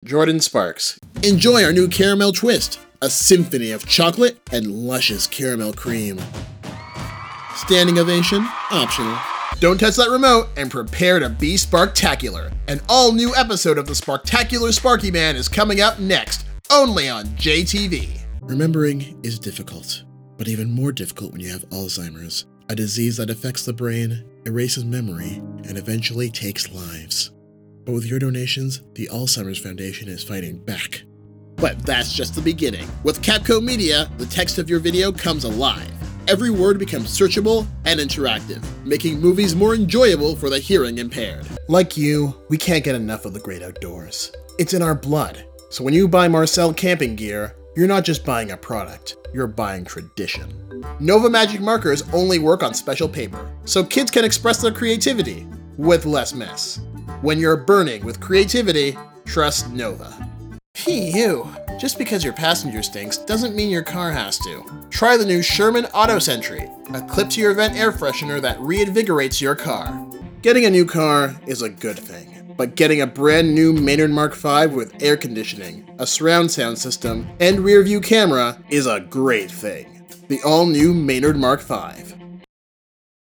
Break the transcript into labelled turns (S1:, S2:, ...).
S1: Jordan Sparks. Enjoy our new caramel twist, a symphony of chocolate and luscious caramel cream. Standing ovation, optional. Don't touch that remote and prepare to be Sparktacular. An all-new episode of the Sparktacular Sparky Man is coming out next, only on JTV. Remembering is difficult, but even more difficult when you have Alzheimer's, a disease that affects the brain, erases memory, and eventually takes lives. But with your donations, the Alzheimer's Foundation is fighting back. But that's just the beginning. With Capco Media, the text of your video comes alive. Every word becomes searchable and interactive, making movies more enjoyable for the hearing impaired. Like you, we can't get enough of the great outdoors. It's in our blood. So when you buy Marcel camping gear, you're not just buying a product, you're buying tradition. Nova Magic markers only work on special paper, so kids can express their creativity with less mess. When you're burning with creativity, trust Nova. You. Just because your passenger stinks doesn't mean your car has to. Try the new Sherman Auto Sentry, a clip-to-your-vent air freshener that reinvigorates your car. Getting a new car is a good thing, but getting a brand new Maynard Mark V with air conditioning, a surround sound system, and rear view camera is a great thing. The all-new Maynard Mark V.